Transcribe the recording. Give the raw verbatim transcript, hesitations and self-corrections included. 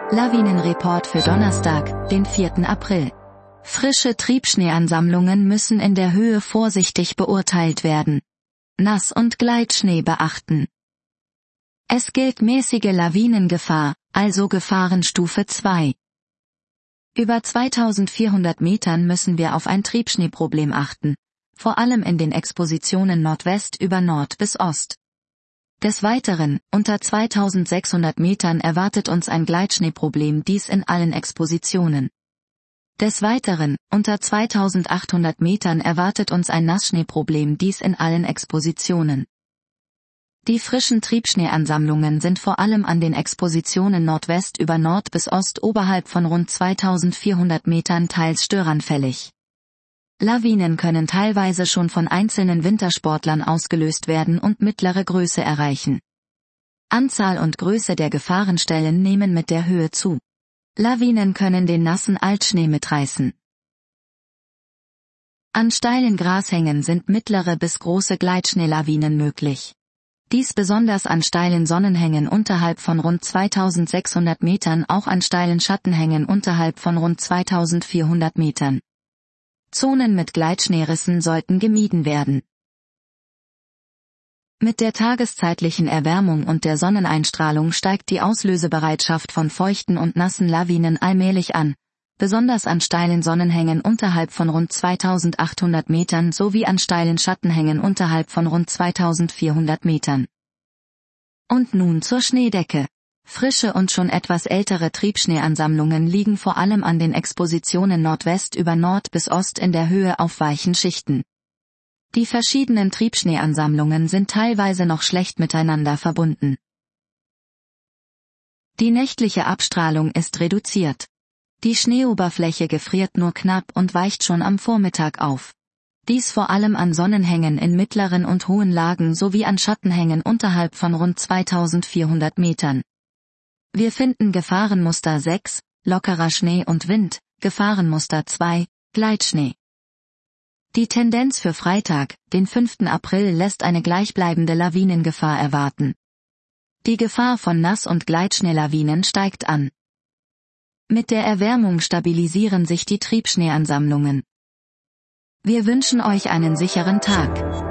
Lawinenreport für Donnerstag, den vierten April. Frische Triebschneeansammlungen müssen in der Höhe vorsichtig beurteilt werden. Nass- und Gleitschnee beachten. Es gilt mäßige Lawinengefahr, also Gefahrenstufe zwei. Über zweitausendvierhundert Metern müssen wir auf ein Triebschneeproblem achten, vor allem in den Expositionen Nordwest über Nord bis Ost. Des Weiteren, unter zweitausendsechshundert Metern erwartet uns ein Gleitschneeproblem, dies in allen Expositionen. Des Weiteren, unter zweitausendachthundert Metern erwartet uns ein Nassschneeproblem, dies in allen Expositionen. Die frischen Triebschneeansammlungen sind vor allem an den Expositionen Nordwest über Nord bis Ost oberhalb von rund zweitausendvierhundert Metern teils störanfällig. Lawinen können teilweise schon von einzelnen Wintersportlern ausgelöst werden und mittlere Größe erreichen. Anzahl und Größe der Gefahrenstellen nehmen mit der Höhe zu. Lawinen können den nassen Altschnee mitreißen. An steilen Grashängen sind mittlere bis große Gleitschneelawinen möglich. Dies besonders an steilen Sonnenhängen unterhalb von rund zweitausendsechshundert Metern, auch an steilen Schattenhängen unterhalb von rund zweitausendvierhundert Metern. Zonen mit Gleitschneerissen sollten gemieden werden. Mit der tageszeitlichen Erwärmung und der Sonneneinstrahlung steigt die Auslösebereitschaft von feuchten und nassen Lawinen allmählich an, besonders an steilen Sonnenhängen unterhalb von rund zweitausendachthundert Metern sowie an steilen Schattenhängen unterhalb von rund zweitausendvierhundert Metern. Und nun zur Schneedecke. Frische und schon etwas ältere Triebschneeansammlungen liegen vor allem an den Expositionen Nordwest über Nord bis Ost in der Höhe auf weichen Schichten. Die verschiedenen Triebschneeansammlungen sind teilweise noch schlecht miteinander verbunden. Die nächtliche Abstrahlung ist reduziert. Die Schneeoberfläche gefriert nur knapp und weicht schon am Vormittag auf. Dies vor allem an Sonnenhängen in mittleren und hohen Lagen sowie an Schattenhängen unterhalb von rund zweitausendvierhundert Metern. Wir finden Gefahrenmuster sechs, lockerer Schnee und Wind, Gefahrenmuster zwei, Gleitschnee. Die Tendenz für Freitag, den fünften April, lässt eine gleichbleibende Lawinengefahr erwarten. Die Gefahr von Nass- und Gleitschneelawinen steigt an. Mit der Erwärmung stabilisieren sich die Triebschneeansammlungen. Wir wünschen euch einen sicheren Tag.